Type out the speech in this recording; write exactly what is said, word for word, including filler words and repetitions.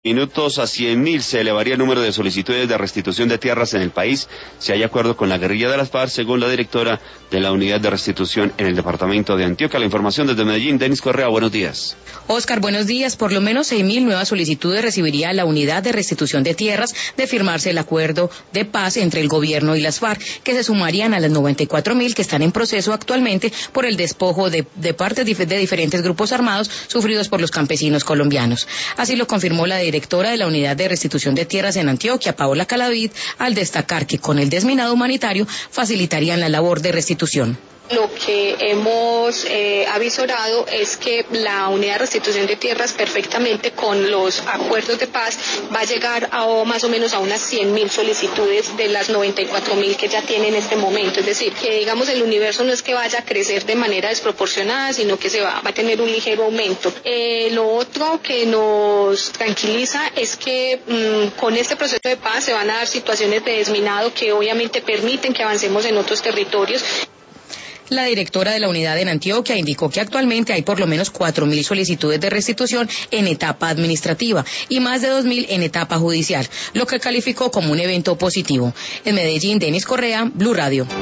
Minutos a cien mil se elevaría el número de solicitudes de restitución de tierras en el país si hay acuerdo con la guerrilla de las FARC, según la directora de la Unidad de Restitución en el departamento de Antioquia. La información desde Medellín, Denis Correa, buenos días. Oscar, buenos días. Por lo menos seis mil nuevas solicitudes recibiría la Unidad de Restitución de Tierras de firmarse el acuerdo de paz entre el gobierno y las FARC, que se sumarían a las noventa y cuatro mil que están en proceso actualmente por el despojo de, de partes de diferentes grupos armados sufridos por los campesinos colombianos. Así lo confirmó la directora de la Unidad de Restitución de Tierras en Antioquia, Paola Calavid, al destacar que con el desminado humanitario facilitarían la labor de restitución. Lo que hemos eh, avisorado es que la Unidad de Restitución de Tierras perfectamente con los acuerdos de paz va a llegar a o más o menos a unas cien mil solicitudes de las noventa y cuatro mil que ya tiene en este momento. Es decir, que digamos el universo no es que vaya a crecer de manera desproporcionada, sino que se va, va a tener un ligero aumento. Eh, lo otro que nos tranquiliza es que mmm, con este proceso de paz se van a dar situaciones de desminado que obviamente permiten que avancemos en otros territorios. La directora de la unidad en Antioquia indicó que actualmente hay por lo menos cuatro mil solicitudes de restitución en etapa administrativa y más de dos mil en etapa judicial, lo que calificó como un evento positivo. En Medellín, Denis Correa, Blue Radio.